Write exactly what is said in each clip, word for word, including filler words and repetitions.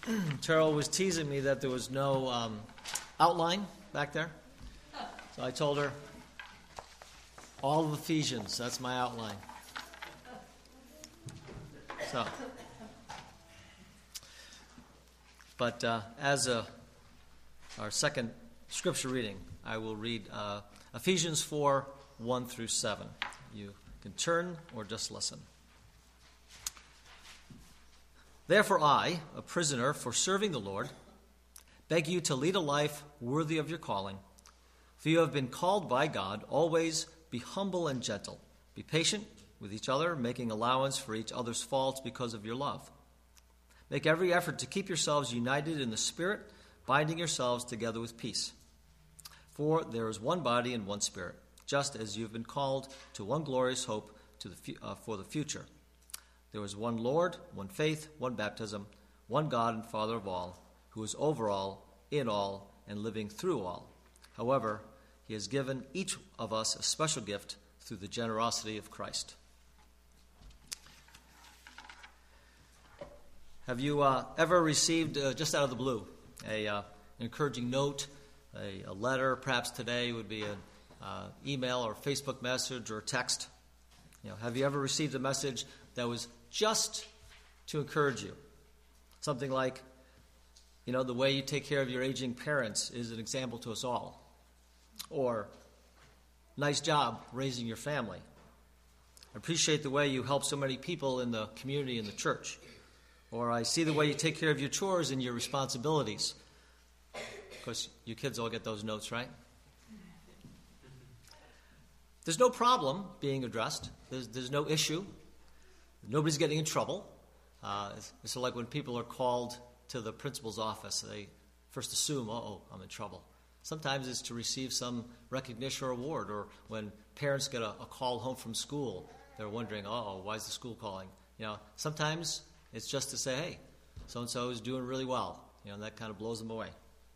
Terrell was teasing me that there was no um, outline back there. So I told her, all of Ephesians, that's my outline. So, but uh, as a, our second scripture reading, I will read uh, Ephesians four, one through seven. You can turn or just listen. Therefore I, a prisoner for serving the Lord, beg you to lead a life worthy of your calling. For you have been called by God. Always be humble and gentle. Be patient with each other, making allowance for each other's faults because of your love. Make every effort to keep yourselves united in the Spirit, binding yourselves together with peace. For there is one body and one Spirit, just as you have been called to one glorious hope to the, uh, for the future. There is one Lord, one faith, one baptism, one God and Father of all, who is over all, in all, and living through all. However, he has given each of us a special gift through the generosity of Christ. Have you uh, ever received, uh, just out of the blue, a uh, encouraging note, a, a letter? Perhaps today would be an uh, email or Facebook message or text. You know, have you ever received a message that was just to encourage you? Something like, you know, the way you take care of your aging parents is an example to us all. Or, nice job raising your family. I appreciate the way you help so many people in the community and the church. Or, I see the way you take care of your chores and your responsibilities. Of course, you kids all get those notes, right? There's no problem being addressed. There's, there's no issue. Nobody's getting in trouble. Uh, it's, it's like when people are called to the principal's office, they first assume, uh-oh, I'm in trouble. Sometimes it's to receive some recognition or award, or when parents get a, a call home from school, they're wondering, uh-oh, why is the school calling? You know, sometimes it's just to say, hey, so-and-so is doing really well. You know, and that kind of blows them away.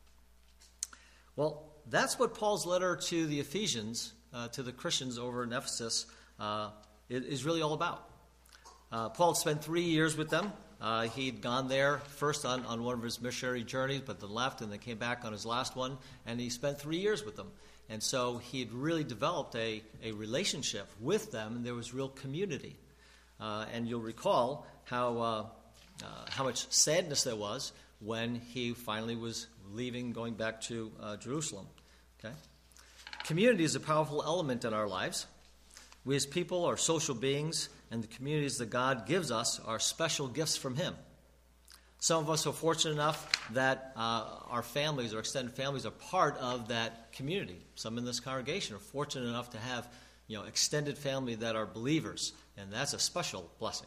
Well, that's what Paul's letter to the Ephesians, uh, to the Christians over in Ephesus, uh, is really all about. Uh, Paul spent three years with them. Uh, he'd gone there first on, on one of his missionary journeys, but then left, and then came back on his last one, and he spent three years with them. And so he had really developed a, a relationship with them, and there was real community. Uh, and you'll recall how uh, uh, how much sadness there was when he finally was leaving, going back to uh, Jerusalem. Okay? Community is a powerful element in our lives. We as people are social beings, and the communities that God gives us are special gifts from Him. Some of us are fortunate enough that uh, our families, our extended families, are part of that community. Some in this congregation are fortunate enough to have, you know, extended family that are believers, and that's a special blessing.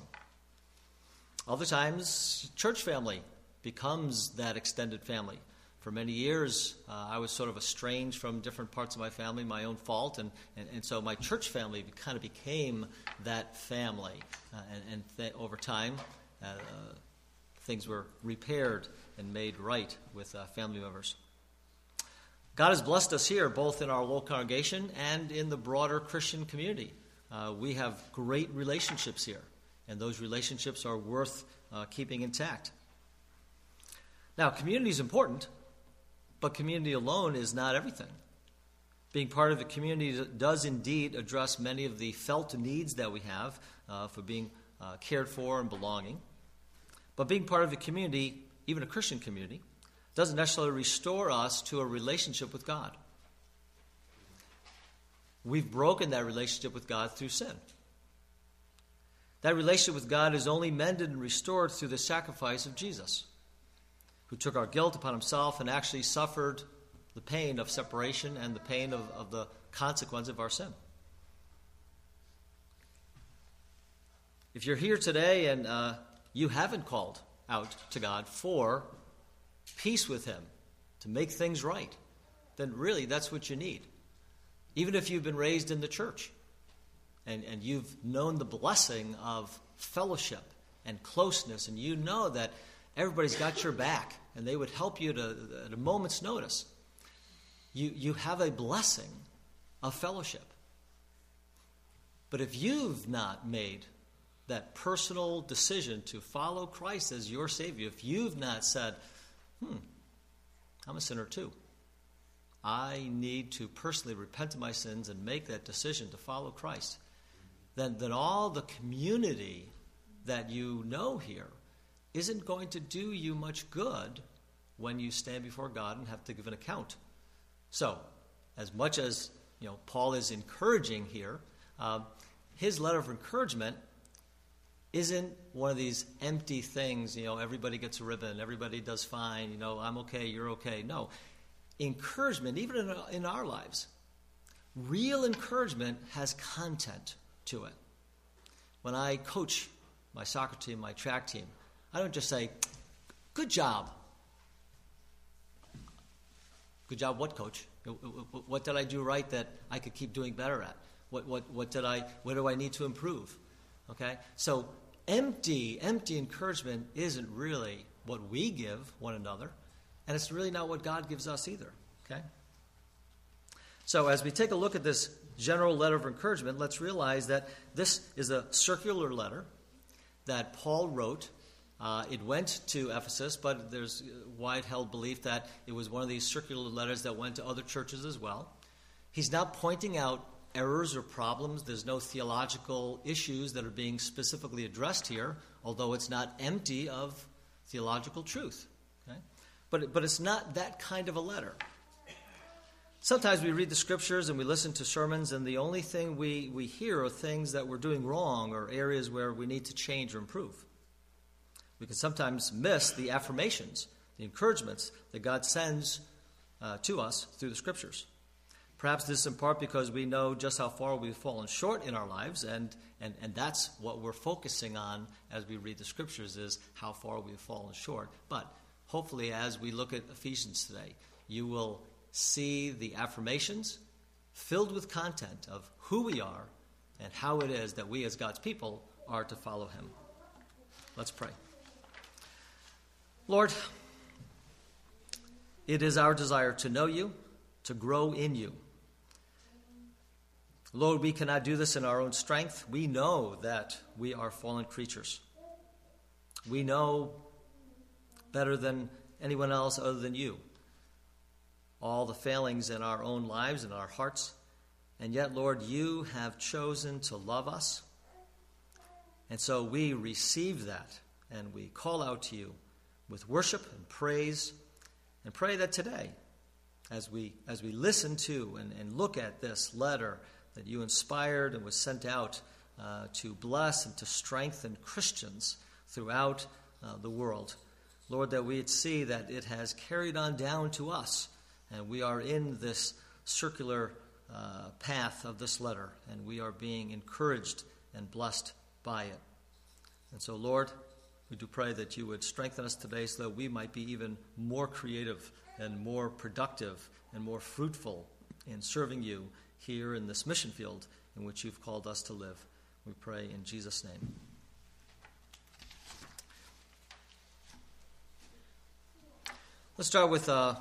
Other times, church family becomes that extended family. For many years, uh, I was sort of estranged from different parts of my family, my own fault, and, and, and so my church family kind of became that family. Uh, and and th- over time, uh, uh, things were repaired and made right with uh, family members. God has blessed us here, both in our local congregation and in the broader Christian community. Uh, we have great relationships here, and those relationships are worth uh, keeping intact. Now, community is important. But community alone is not everything. Being part of a community does indeed address many of the felt needs that we have uh, for being uh, cared for and belonging. But being part of a community, even a Christian community, doesn't necessarily restore us to a relationship with God. We've broken that relationship with God through sin. That relationship with God is only mended and restored through the sacrifice of Jesus, who took our guilt upon himself and actually suffered the pain of separation and the pain of, of the consequence of our sin. If you're here today and uh, you haven't called out to God for peace with him, to make things right, then really that's what you need. Even if you've been raised in the church and, and you've known the blessing of fellowship and closeness, and you know that everybody's got your back, and they would help you to, at a moment's notice. You, you have a blessing of fellowship. But if you've not made that personal decision to follow Christ as your Savior, if you've not said, hmm, I'm a sinner too. I need to personally repent of my sins and make that decision to follow Christ, then, then all the community that you know here isn't going to do you much good when you stand before God and have to give an account. So, as much as you know, Paul is encouraging here, uh, his letter of encouragement isn't one of these empty things, you know, everybody gets a ribbon, everybody does fine, you know, I'm okay, you're okay. No. Encouragement, even in, in our lives, real encouragement has content to it. When I coach my soccer team, my track team, I don't just say, good job. Good job what, coach? What did I do right that I could keep doing better at? What, what, what did I, what do I need to improve? Okay? So empty, empty encouragement isn't really what we give one another. And it's really not what God gives us either, okay? So as we take a look at this general letter of encouragement, let's realize that this is a circular letter that Paul wrote. Uh, it went to Ephesus, but there's wide-held belief that it was one of these circular letters that went to other churches as well. He's not pointing out errors or problems. There's no theological issues that are being specifically addressed here, although it's not empty of theological truth, okay? But, but it's not that kind of a letter. Sometimes we read the scriptures and we listen to sermons, and the only thing we, we hear are things that we're doing wrong or areas where we need to change or improve. We can sometimes miss the affirmations, the encouragements that God sends uh, to us through the scriptures. Perhaps this is in part because we know just how far we've fallen short in our lives, and, and, and that's what we're focusing on as we read the scriptures, is how far we've fallen short. But hopefully, as we look at Ephesians today, you will see the affirmations filled with content of who we are and how it is that we as God's people are to follow him. Let's pray. Lord, it is our desire to know you, to grow in you. Lord, we cannot do this in our own strength. We know that we are fallen creatures. We know better than anyone else other than you all the failings in our own lives and our hearts. And yet, Lord, you have chosen to love us. And so we receive that, and we call out to you with worship and praise, and pray that today, as we as we listen to and, and look at this letter that you inspired and was sent out uh, to bless and to strengthen Christians throughout uh, the world, Lord, that we'd see that it has carried on down to us, and we are in this circular uh, path of this letter, and we are being encouraged and blessed by it. And so, Lord, we do pray that you would strengthen us today so that we might be even more creative and more productive and more fruitful in serving you here in this mission field in which you've called us to live. We pray in Jesus' name. Let's start with uh,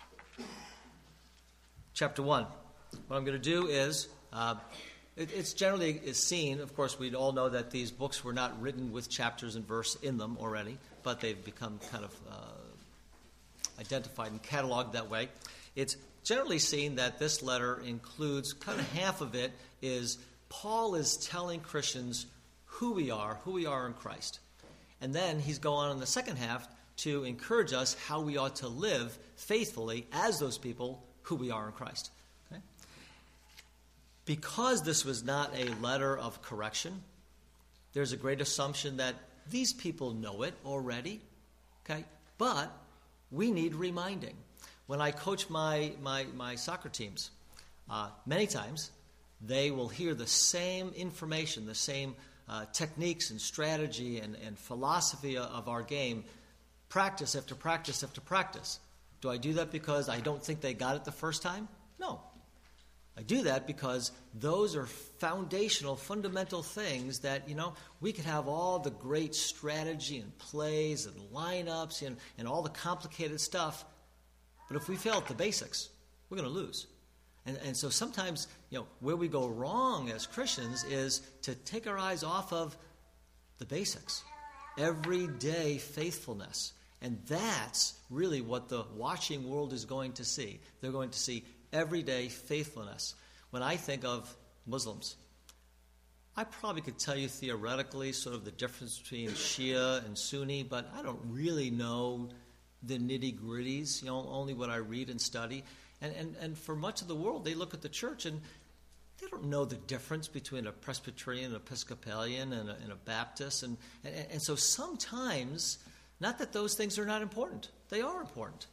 chapter one. What I'm going to do is, uh, it, it's generally is seen, of course, we all know that these books were not written with chapters and verse in them already, but they've become kind of uh, identified and cataloged that way. It's generally seen that this letter includes, kind of half of it is Paul is telling Christians who we are, who we are in Christ. And then he's going on in the second half to encourage us how we ought to live faithfully as those people who we are in Christ. Okay? Because this was not a letter of correction, there's a great assumption that these people know it already. Okay? But we need reminding. When I coach my, my, my soccer teams, uh, many times they will hear the same information, the same uh, techniques and strategy and, and philosophy of our game, practice after practice after practice. Do I do that because I don't think they got it the first time? No. I do that because those are foundational, fundamental things that, you know, we could have all the great strategy and plays and lineups and, and all the complicated stuff, but if we fail at the basics, we're going to lose. And, and so sometimes, you know, where we go wrong as Christians is to take our eyes off of the basics, everyday faithfulness. And that's really what the watching world is going to see. They're going to see everyday faithfulness. When I think of Muslims, I probably could tell you theoretically sort of the difference between Shia and Sunni, but I don't really know the nitty-gritties, you know, only what I read and study. And, and, and for much of the world, they look at the church and they don't know the difference between a Presbyterian, an Episcopalian, and a, and a Baptist. And, and, and so sometimes, not that those things are not important. They are important.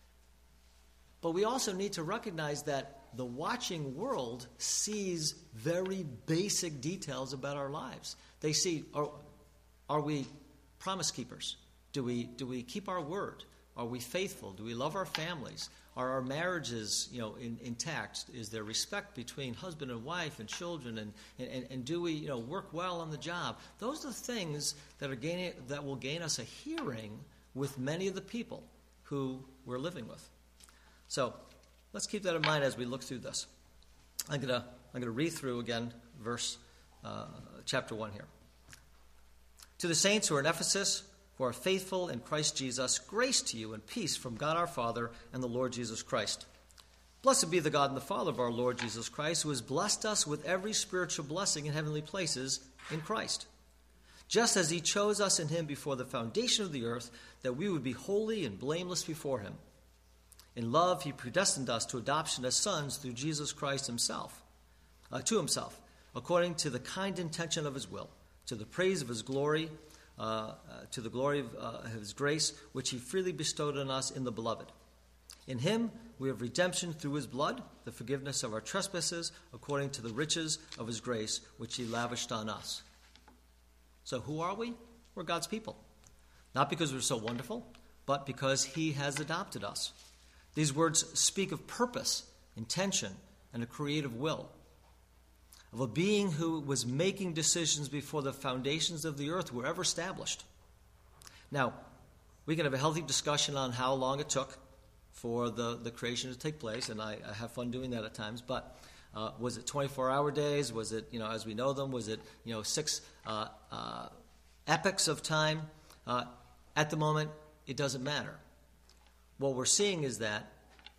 But we also need to recognize that the watching world sees very basic details about our lives. They see, are, are we promise keepers? Do we, do we keep our word? Are we faithful? Do we love our families? Are our marriages, you know, in, intact? Is there respect between husband and wife and children? And, and, and do we, you know, work well on the job? Those are the things that are gaining, that will gain us a hearing with many of the people who we're living with. So let's keep that in mind as we look through this. I'm gonna I'm gonna read through again verse uh, chapter one here. To the saints who are in Ephesus, who are faithful in Christ Jesus, grace to you and peace from God our Father and the Lord Jesus Christ. Blessed be the God and the Father of our Lord Jesus Christ, who has blessed us with every spiritual blessing in heavenly places in Christ, just as he chose us in him before the foundation of the earth, that we would be holy and blameless before him. In love, he predestined us to adoption as sons through Jesus Christ himself, uh, to himself, according to the kind intention of his will, to the praise of his glory, uh, uh, to the glory of uh, his grace, which he freely bestowed on us in the beloved. In him we have redemption through his blood, the forgiveness of our trespasses, according to the riches of his grace, which he lavished on us. So who are we? We're God's people. Not because we're so wonderful, but because he has adopted us. These words speak of purpose, intention, and a creative will, of a being who was making decisions before the foundations of the earth were ever established. Now, we can have a healthy discussion on how long it took for the, the creation to take place, and I, I have fun doing that at times, but uh, was it twenty-four hour days? Was it, you know, as we know them, was it, you know, six uh, uh, epochs of time? Uh, at the moment, it doesn't matter. What we're seeing is that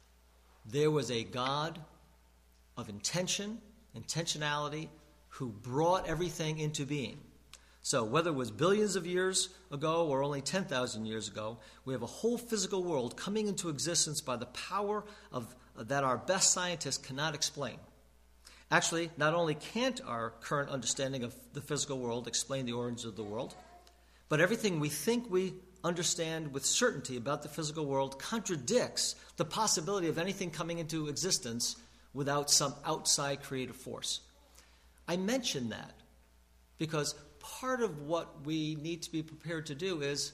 there was a God of intention, intentionality, who brought everything into being. So whether it was billions of years ago or only ten thousand years ago, we have a whole physical world coming into existence by the power of that our best scientists cannot explain. Actually, not only can't our current understanding of the physical world explain the origins of the world, but everything we think we understand with certainty about the physical world contradicts the possibility of anything coming into existence without some outside creative force. I mention that because part of what we need to be prepared to do is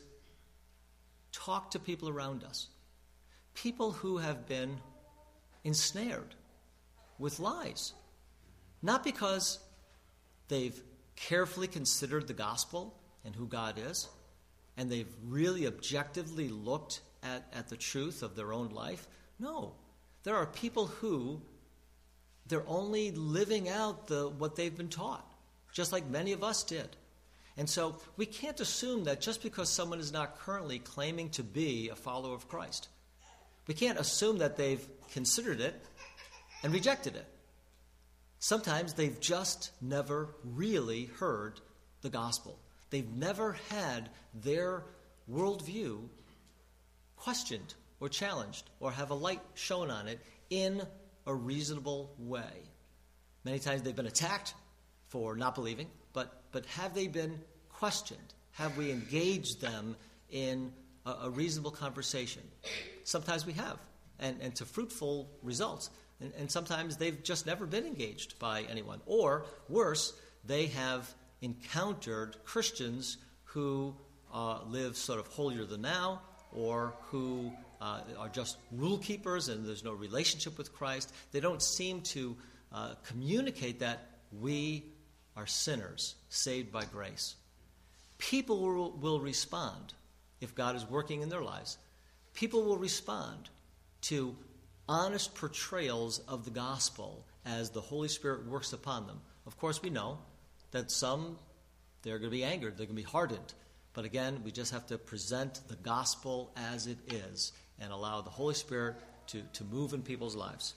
talk to people around us, people who have been ensnared with lies, not because they've carefully considered the gospel and who God is, and they've really objectively looked at, at the truth of their own life. No. There are people who, they're only living out the what they've been taught, just like many of us did. And so we can't assume that just because someone is not currently claiming to be a follower of Christ, we can't assume that they've considered it and rejected it. Sometimes they've just never really heard the gospel. They've never had their worldview questioned or challenged or have a light shown on it in a reasonable way. Many times they've been attacked for not believing, but, but have they been questioned? Have we engaged them in a, a reasonable conversation? Sometimes we have, and, and to fruitful results. And, and sometimes they've just never been engaged by anyone. Or, worse, they have encountered Christians who uh, live sort of holier than thou, or who uh, are just rule keepers and there's no relationship with Christ. They don't seem to uh, communicate that we are sinners saved by grace. People will, will respond if God is working in their lives. People will respond to honest portrayals of the gospel as the Holy Spirit works upon them. Of course, we know that some They're going to be angered. They're going to be hardened. But again, we just have to present the gospel as it is and allow the Holy Spirit to, to move in people's lives.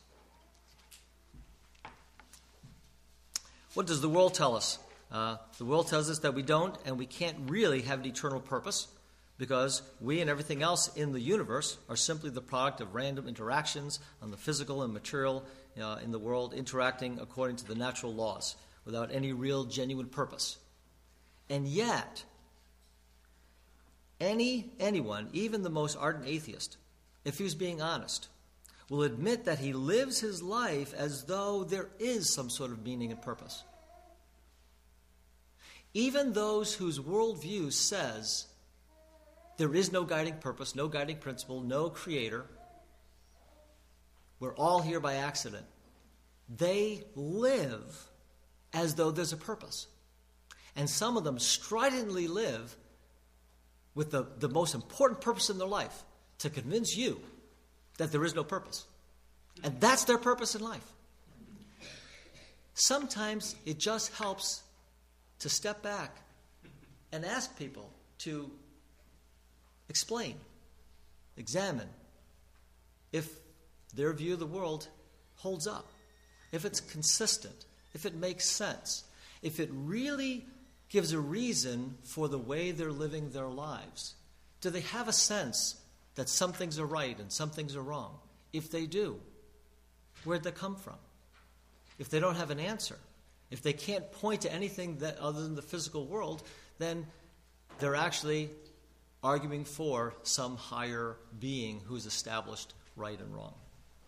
What does the world tell us? Uh, the world tells us that we don't and we can't really have an eternal purpose because we and everything else in the universe are simply the product of random interactions on the physical and material uh, in the world, interacting according to the natural laws without any real genuine purpose. And yet, any anyone, even the most ardent atheist, if he was being honest, will admit that he lives his life as though there is some sort of meaning and purpose. Even those whose worldview says there is no guiding purpose, no guiding principle, no creator, we're all here by accident, they live as though there's a purpose. And some of them stridently live with the, the most important purpose in their life, to convince you that there is no purpose. And that's their purpose in life. Sometimes it just helps to step back and ask people to explain, examine if their view of the world holds up, if it's consistent, if it makes sense, if it really gives a reason for the way they're living their lives. Do they have a sense that some things are right and some things are wrong? If they do, where'd they come from? If they don't have an answer, if they can't point to anything that other than the physical world, then they're actually arguing for some higher being who's established right and wrong.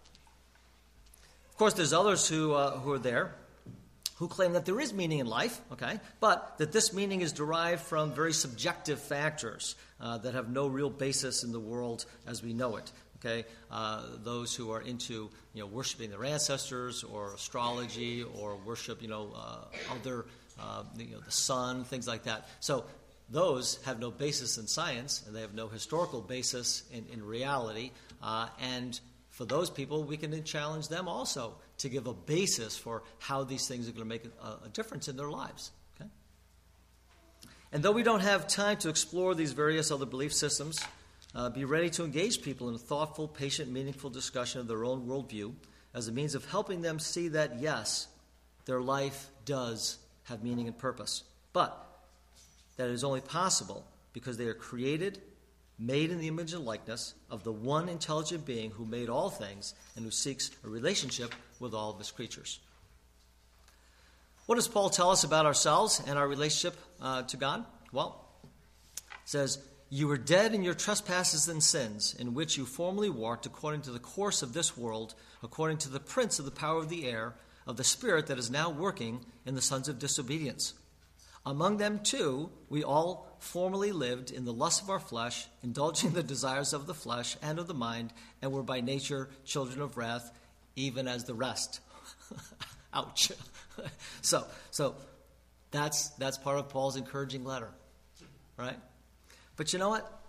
Of course, there's others who uh, who are there who claim that there is meaning in life, okay, but that this meaning is derived from very subjective factors uh, that have no real basis in the world as we know it. Okay, uh, those who are into you know worshiping their ancestors or astrology or worship you know uh, other uh, you know the sun, things like that. So those have no basis in science and they have no historical basis in, in reality. Uh, and for those people, we can challenge them also to give a basis for how these things are going to make a, a difference in their lives. Okay? And though we don't have time to explore these various other belief systems, uh, be ready to engage people in a thoughtful, patient, meaningful discussion of their own worldview as a means of helping them see that, yes, their life does have meaning and purpose, but that it is only possible because they are created, made in the image and likeness of the one intelligent being who made all things and who seeks a relationship with all of his creatures. What does Paul tell us about ourselves and our relationship uh, to God? Well, it says, "You were dead in your trespasses and sins, in which you formerly walked according to the course of this world, according to the prince of the power of the air, of the spirit that is now working in the sons of disobedience. Among them, too, we all formerly lived in the lust of our flesh, indulging the desires of the flesh and of the mind, and were by nature children of wrath, even as the rest." Ouch. so, so that's that's part of Paul's encouraging letter, right? But you know what?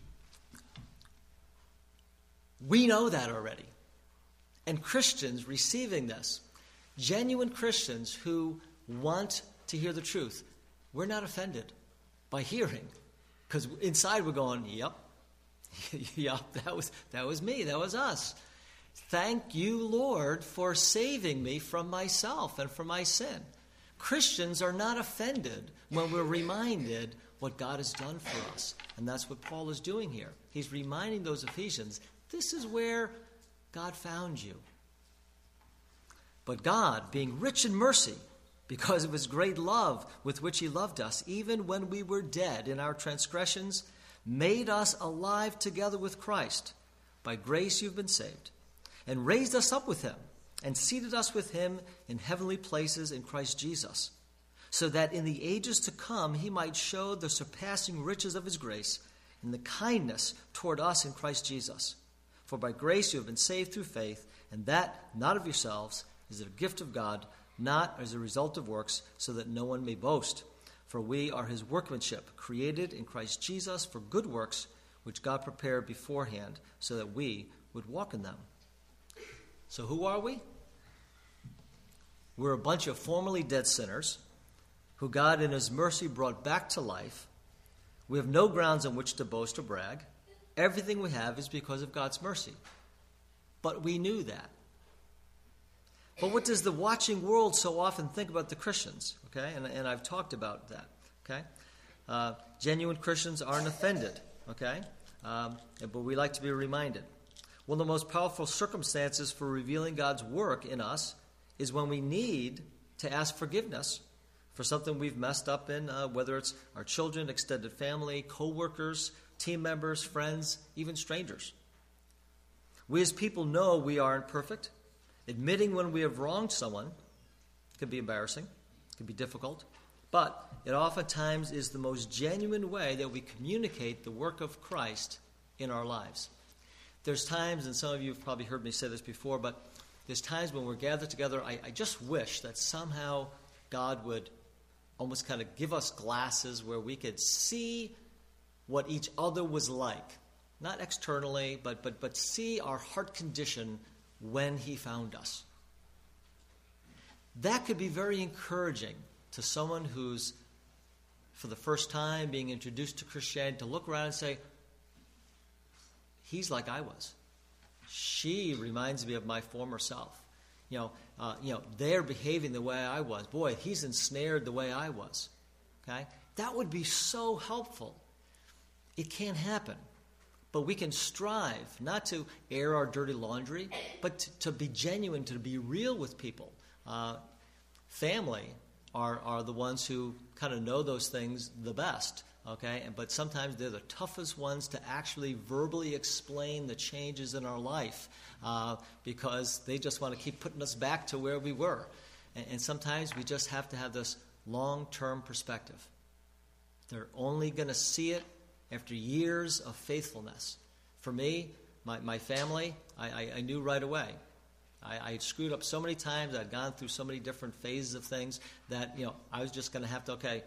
We know that already. And Christians receiving this, genuine Christians who want to hear the truth, we're not offended by hearing, because inside we're going, yep, yep, that was that was me, that was us. Thank you, Lord, for saving me from myself and from my sin. Christians are not offended when we're reminded what God has done for us. And that's what Paul is doing here. He's reminding those Ephesians, this is where God found you. But God, being rich in mercy, because of his great love with which he loved us, even when we were dead in our transgressions, made us alive together with Christ. By grace you've been saved, and raised us up with him, and seated us with him in heavenly places in Christ Jesus, so that in the ages to come he might show the surpassing riches of his grace in the kindness toward us in Christ Jesus. For by grace you have been saved through faith, and that not of yourselves is a gift of God, not as a result of works, so that no one may boast. For we are his workmanship, created in Christ Jesus for good works, which God prepared beforehand, so that we would walk in them. So who are we? We're a bunch of formerly dead sinners who God in his mercy brought back to life. We have no grounds on which to boast or brag. Everything we have is because of God's mercy. But we knew that. But what does the watching world so often think about the Christians? Okay, and, and I've talked about that. Okay, uh, genuine Christians aren't offended. Okay, um, but we like to be reminded. One of the most powerful circumstances for revealing God's work in us is when we need to ask forgiveness for something we've messed up in, uh, whether it's our children, extended family, co-workers, team members, friends, even strangers. We as people know we aren't perfect. Admitting when we have wronged someone can be embarrassing, can be difficult, but it oftentimes is the most genuine way that we communicate the work of Christ in our lives. There's times, and some of you have probably heard me say this before, but there's times when we're gathered together, I, I just wish that somehow God would almost kind of give us glasses where we could see what each other was like. Not externally, but but but see our heart condition when he found us. That could be very encouraging to someone who's, for the first time, being introduced to Christianity, to look around and say, he's like I was. She reminds me of my former self. You know, uh, you know, they're behaving the way I was. Boy, he's ensnared the way I was. Okay? That would be so helpful. It can't happen. But we can strive not to air our dirty laundry, but to, to be genuine, to be real with people. Uh, family are, are the ones who kind of know those things the best. Okay, but sometimes they're the toughest ones to actually verbally explain the changes in our life uh, because they just want to keep putting us back to where we were. And, and sometimes we just have to have this long-term perspective. They're only going to see it after years of faithfulness. For me, my, my family, I, I, I knew right away. I, I screwed up so many times. I'd gone through so many different phases of things that, you know, I was just going to have to, okay,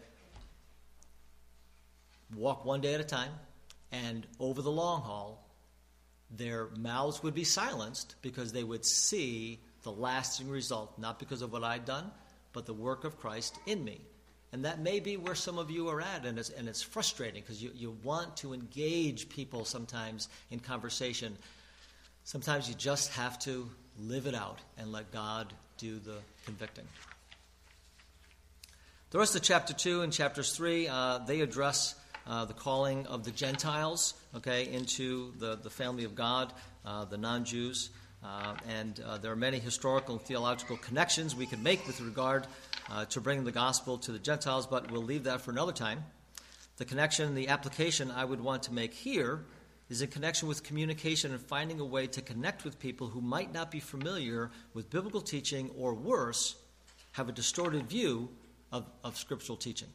walk one day at a time, and over the long haul, their mouths would be silenced because they would see the lasting result, not because of what I'd done, but the work of Christ in me. And that may be where some of you are at, and it's, and it's frustrating because you, you want to engage people sometimes in conversation. Sometimes you just have to live it out and let God do the convicting. The rest of chapter two and chapters three, uh, they address Uh, the calling of the Gentiles, okay, into the, the family of God, uh, the non-Jews. Uh, and uh, there are many historical and theological connections we could make with regard uh, to bringing the gospel to the Gentiles, but we'll leave that for another time. The connection, the application I would want to make here is in connection with communication and finding a way to connect with people who might not be familiar with biblical teaching or, worse, have a distorted view of, of scriptural teaching.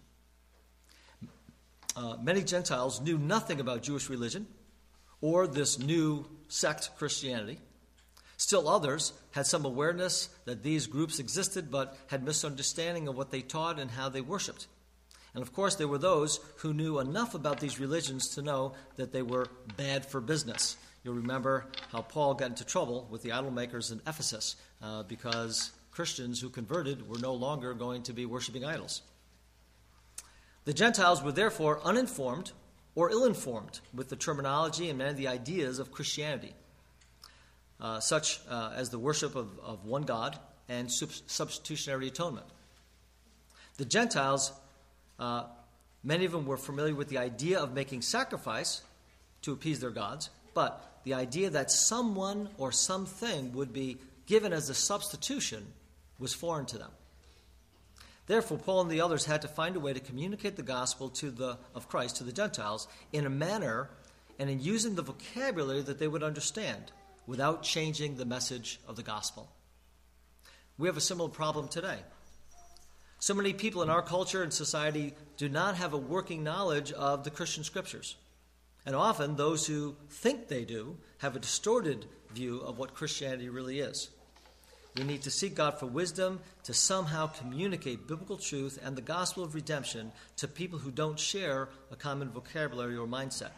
Uh, many Gentiles knew nothing about Jewish religion or this new sect, Christianity. Still others had some awareness that these groups existed but had misunderstanding of what they taught and how they worshipped. And of course, there were those who knew enough about these religions to know that they were bad for business. You'll remember how Paul got into trouble with the idol makers in Ephesus uh, because Christians who converted were no longer going to be worshiping idols. The Gentiles were therefore uninformed or ill-informed with the terminology and many of the ideas of Christianity, uh, such uh, as the worship of, of one God and sub- substitutionary atonement. The Gentiles, uh, many of them were familiar with the idea of making sacrifice to appease their gods, but the idea that someone or something would be given as a substitution was foreign to them. Therefore, Paul and the others had to find a way to communicate the gospel to the of Christ to the Gentiles in a manner and in using the vocabulary that they would understand without changing the message of the gospel. We have a similar problem today. So many people in our culture and society do not have a working knowledge of the Christian scriptures. And often those who think they do have a distorted view of what Christianity really is. We need to seek God for wisdom to somehow communicate biblical truth and the gospel of redemption to people who don't share a common vocabulary or mindset.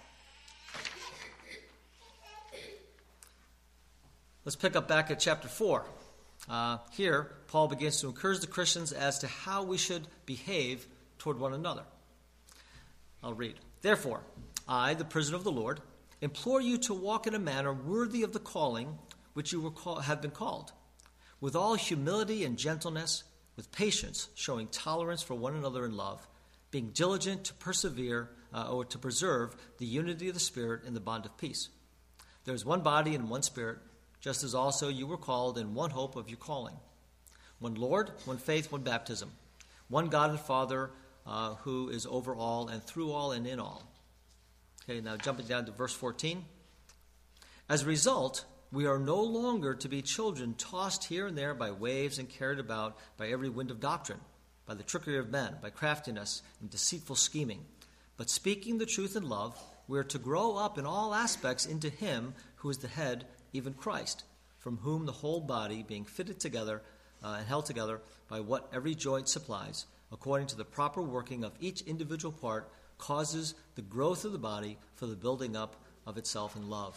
Let's pick up back at chapter four. Uh, here, Paul begins to encourage the Christians as to how we should behave toward one another. I'll read. Therefore, I, the prisoner of the Lord, implore you to walk in a manner worthy of the calling which you were call, have been called, with all humility and gentleness, with patience, showing tolerance for one another in love, being diligent to persevere uh, or to preserve the unity of the Spirit in the bond of peace. There is one body and one Spirit, just as also you were called in one hope of your calling. One Lord, one faith, one baptism, one God and Father uh, who is over all and through all and in all. Okay, now jumping down to verse fourteen. As a result, we are no longer to be children tossed here and there by waves and carried about by every wind of doctrine, by the trickery of men, by craftiness and deceitful scheming. But speaking the truth in love, we are to grow up in all aspects into him who is the head, even Christ, from whom the whole body, being fitted together uh, and held together by what every joint supplies, according to the proper working of each individual part, causes the growth of the body for the building up of itself in love.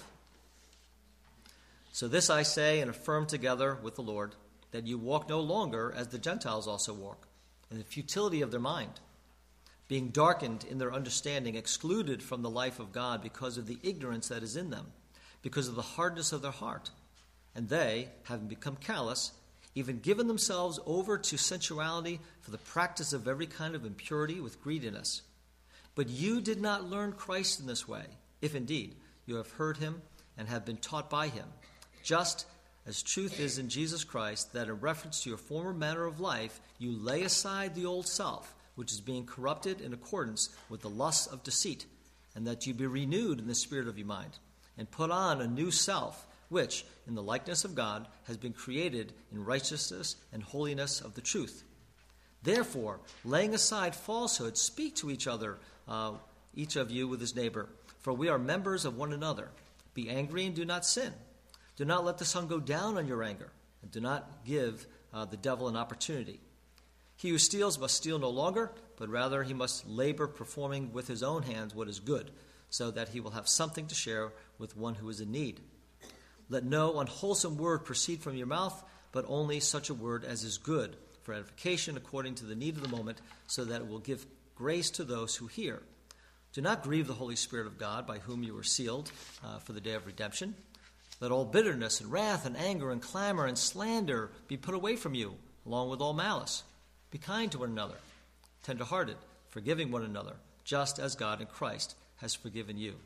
So this I say and affirm together with the Lord, that you walk no longer as the Gentiles also walk, in the futility of their mind, being darkened in their understanding, excluded from the life of God because of the ignorance that is in them, because of the hardness of their heart. And they, having become callous, even given themselves over to sensuality for the practice of every kind of impurity with greediness. But you did not learn Christ in this way, if indeed you have heard him and have been taught by him, just as truth is in Jesus Christ, that in reference to your former manner of life, you lay aside the old self, which is being corrupted in accordance with the lusts of deceit, and that you be renewed in the spirit of your mind, and put on a new self, which, in the likeness of God, has been created in righteousness and holiness of the truth. Therefore, laying aside falsehood, speak to each other, uh, each of you with his neighbor, for we are members of one another. Be angry and do not sin. Do not let the sun go down on your anger, and do not give uh, the devil an opportunity. He who steals must steal no longer, but rather he must labor performing with his own hands what is good, so that he will have something to share with one who is in need. Let no unwholesome word proceed from your mouth, but only such a word as is good, for edification according to the need of the moment, so that it will give grace to those who hear. Do not grieve the Holy Spirit of God, by whom you were sealed uh, for the day of redemption. Let all bitterness and wrath and anger and clamor and slander be put away from you, along with all malice. Be kind to one another, tender-hearted, forgiving one another, just as God in Christ has forgiven you.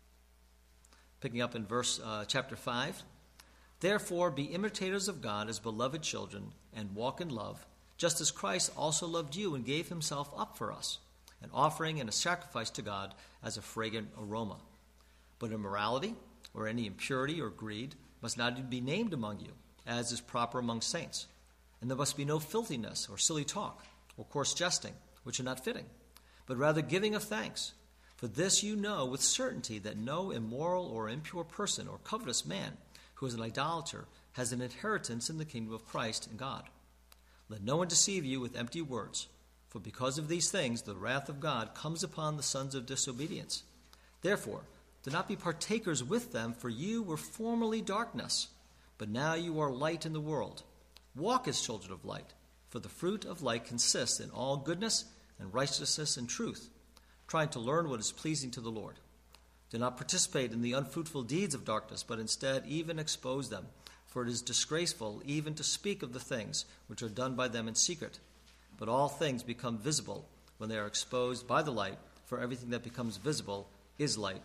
Picking up in verse uh, chapter five. Therefore be imitators of God as beloved children, and walk in love, just as Christ also loved you and gave himself up for us, an offering and a sacrifice to God as a fragrant aroma. But immorality, or any impurity or greed, must not be named among you, as is proper among saints. And there must be no filthiness, or silly talk, or coarse jesting, which are not fitting, but rather giving of thanks. For this you know with certainty, that no immoral or impure person or covetous man who is an idolater has an inheritance in the kingdom of Christ and God. Let no one deceive you with empty words, for because of these things the wrath of God comes upon the sons of disobedience. Therefore, do not be partakers with them, for you were formerly darkness, but now you are light in the world. Walk as children of light, for the fruit of light consists in all goodness and righteousness and truth, trying to learn what is pleasing to the Lord. Do not participate in the unfruitful deeds of darkness, but instead even expose them, for it is disgraceful even to speak of the things which are done by them in secret. But all things become visible when they are exposed by the light, for everything that becomes visible is light.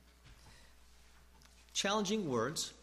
Challenging words.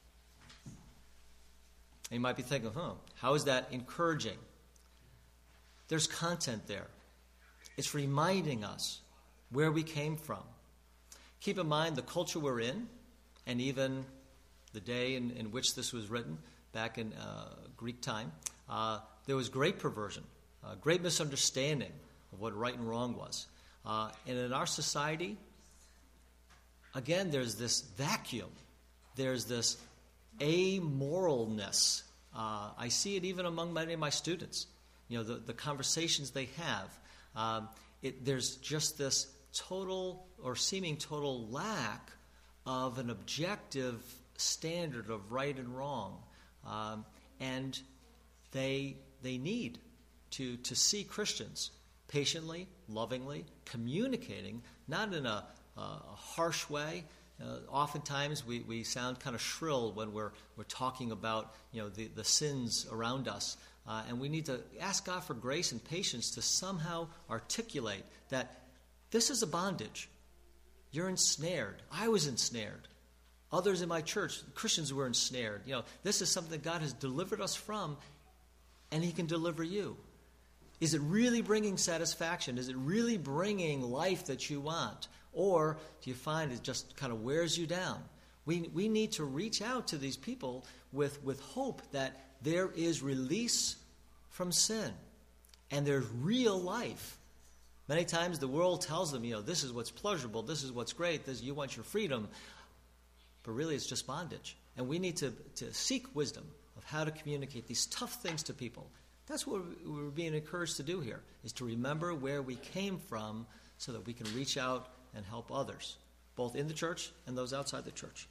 And you might be thinking, huh, how is that encouraging? There's content there. It's reminding us where we came from. Keep in mind the culture we're in, and even the day in, in which this was written, back in uh, Greek time. Uh, there was great perversion, uh, great misunderstanding of what right and wrong was. Uh, and in our society, again, there's this vacuum. There's this amoralness. Uh, I see it even among many of my students. You know, the, the conversations they have. Um, it, there's just this total or seeming total lack of an objective standard of right and wrong. Um, and they they need to, to see Christians patiently, lovingly, communicating, not in a, a harsh way. Uh, oftentimes we, we sound kind of shrill when we're we're talking about you know the, the sins around us, uh, and we need to ask God for grace and patience to somehow articulate that this is a bondage. You're ensnared. I was ensnared. Others in my church, Christians, were ensnared. You know, this is something that God has delivered us from, and He can deliver you. Is it really bringing satisfaction? Is it really bringing life that you want? Or do you find it just kind of wears you down? We we need to reach out to these people with, with hope that there is release from sin and there's real life. Many times the world tells them, you know, this is what's pleasurable, this is what's great, this you want your freedom. But really it's just bondage. And we need to, to seek wisdom of how to communicate these tough things to people. That's what we're being encouraged to do here, is to remember where we came from so that we can reach out and help others, both in the church and those outside the church.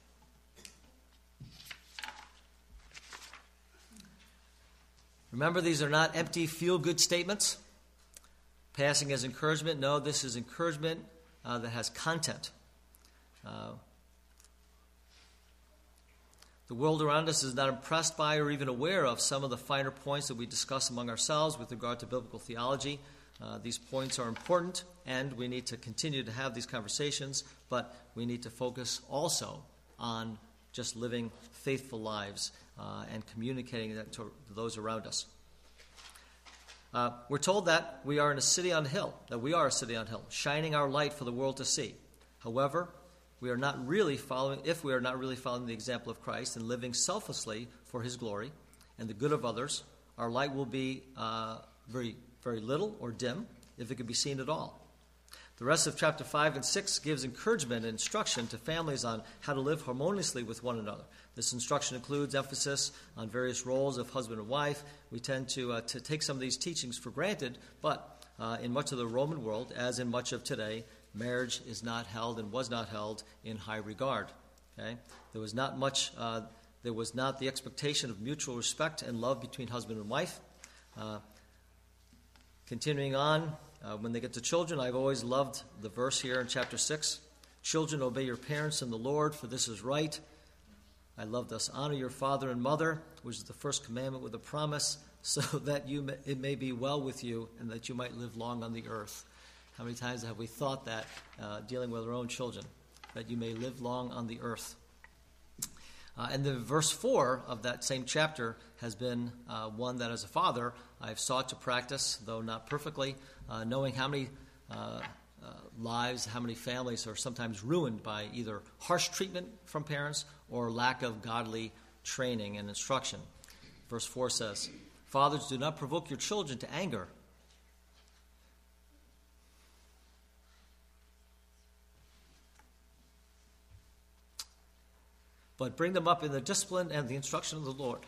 Remember, these are not empty feel-good statements. Passing as encouragement. No, this is encouragement uh, that has content. Uh, the world around us is not impressed by or even aware of some of the finer points that we discuss among ourselves with regard to biblical theology. Uh, these points are important, and we need to continue to have these conversations, but we need to focus also on just living faithful lives uh, and communicating that to those around us. Uh, we're told that we are in a city on a hill, that we are a city on a hill, shining our light for the world to see. However, we are not really following, if we are not really following the example of Christ and living selflessly for His glory and the good of others, our light will be uh, very very little or dim, if it could be seen at all. The rest of chapter five and six gives encouragement and instruction to families on how to live harmoniously with one another. This instruction includes emphasis on various roles of husband and wife. We tend to, uh, to take some of these teachings for granted, but uh, in much of the Roman world, as in much of today, marriage is not held and was not held in high regard. Okay? There was not much, uh, there was not the expectation of mutual respect and love between husband and wife. Uh, Continuing on, uh, when they get to children, I've always loved the verse here in chapter six. Children, obey your parents in the Lord, for this is right. I love this. Honor your father and mother, which is the first commandment with a promise, so that you may, it may be well with you and that you might live long on the earth. How many times have we thought that uh, dealing with our own children, that you may live long on the earth? Uh, and the verse four of that same chapter has been uh, one that as a father I've sought to practice, though not perfectly, uh, knowing how many uh, uh, lives, how many families are sometimes ruined by either harsh treatment from parents or lack of godly training and instruction. Verse four says, "Fathers, do not provoke your children to anger, but bring them up in the discipline and the instruction of the Lord."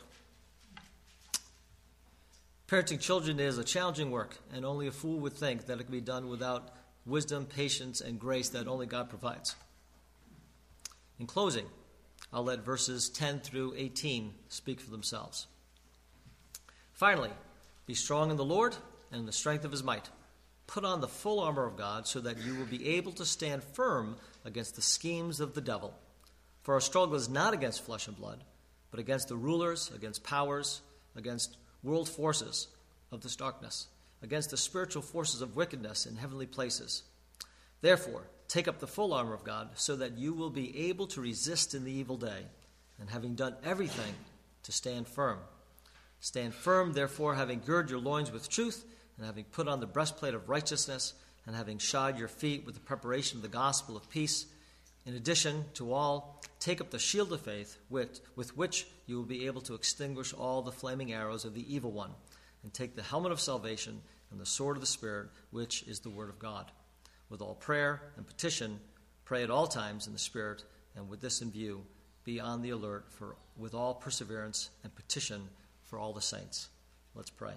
Parenting children is a challenging work, and only a fool would think that it can be done without wisdom, patience, and grace that only God provides. In closing, I'll let verses ten through eighteen speak for themselves. Finally, be strong in the Lord and in the strength of His might. Put on the full armor of God so that you will be able to stand firm against the schemes of the devil. For our struggle is not against flesh and blood, but against the rulers, against powers, against world forces of this darkness, against the spiritual forces of wickedness in heavenly places. Therefore, take up the full armor of God so that you will be able to resist in the evil day, and having done everything, to stand firm. Stand firm, therefore, having girded your loins with truth, and having put on the breastplate of righteousness, and having shod your feet with the preparation of the gospel of peace. In addition to all, take up the shield of faith with, with which you will be able to extinguish all the flaming arrows of the evil one, and take the helmet of salvation and the sword of the Spirit, which is the word of God. With all prayer and petition, pray at all times in the Spirit, and with this in view, be on the alert for with all perseverance and petition for all the saints. Let's pray.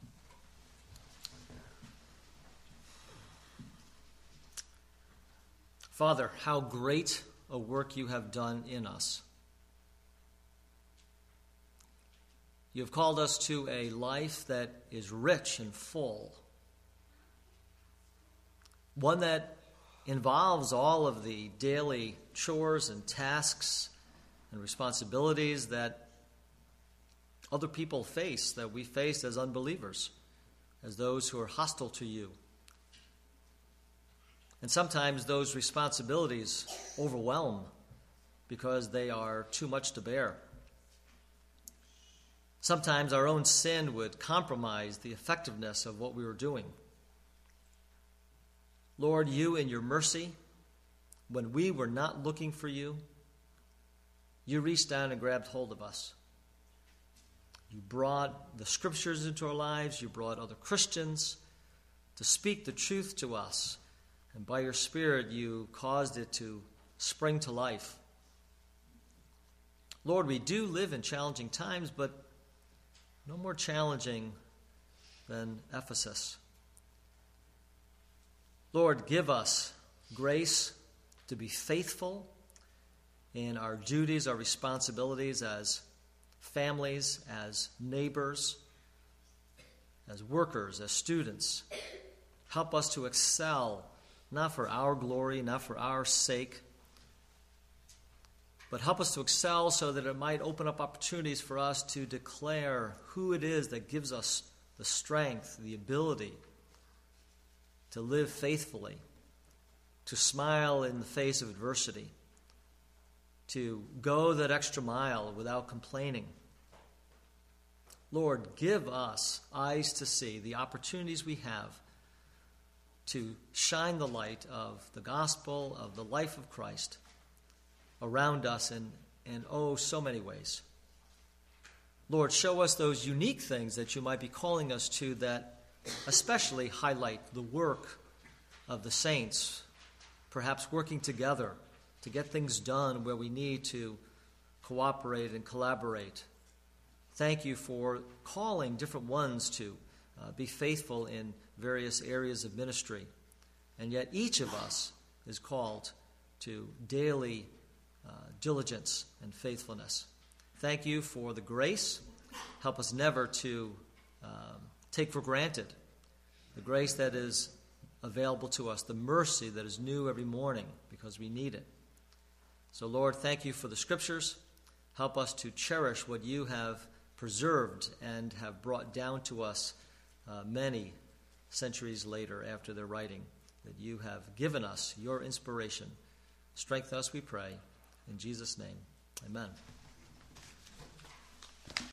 Father, how great a work you have done in us. You have called us to a life that is rich and full. one that involves all of the daily chores and tasks and responsibilities that other people face, that we face as unbelievers, as those who are hostile to you. And sometimes those responsibilities overwhelm because they are too much to bear. Sometimes our own sin would compromise the effectiveness of what we were doing. Lord, you in your mercy, when we were not looking for you, you reached down and grabbed hold of us. You brought the scriptures into our lives. You brought other Christians to speak the truth to us. And by your Spirit, you caused it to spring to life. Lord, we do live in challenging times, but no more challenging than Ephesus. Lord, give us grace to be faithful in our duties, our responsibilities as families, as neighbors, as workers, as students. Help us to excel, not for our glory, not for our sake, but help us to excel so that it might open up opportunities for us to declare who it is that gives us the strength, the ability to live faithfully, to smile in the face of adversity, to go that extra mile without complaining. Lord, give us eyes to see the opportunities we have to shine the light of the gospel, of the life of Christ around us in, in oh, so many ways. Lord, show us those unique things that you might be calling us to that especially highlight the work of the saints, perhaps working together to get things done where we need to cooperate and collaborate. Thank you for calling different ones to uh, be faithful in various areas of ministry. And yet each of us is called to daily uh, diligence and faithfulness. Thank you for the grace. Help us never to um, take for granted the grace that is available to us, the mercy that is new every morning because we need it. So, Lord, thank you for the scriptures. Help us to cherish what you have preserved and have brought down to us uh, many centuries later after their writing, that you have given us your inspiration. Strengthen us, we pray. In Jesus' name, amen.